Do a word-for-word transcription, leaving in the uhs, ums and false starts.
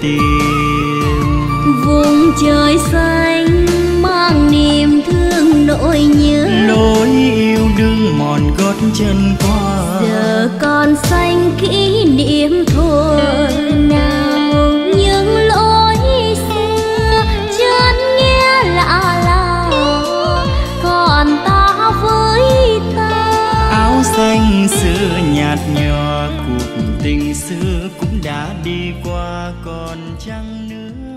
tìm. Vùng trời xanh mang niềm thương nỗi nhớ, lối yêu đương mòn gót chân qua. giờ còn xanh kỷ niệm thôi nào, những lối xưa chợt nghe lạ lạ, còn ta với ta. Áo xanh xưa nhạt nhòa, cuộc tình xưa cũng đã đi qua còn chăng nữa.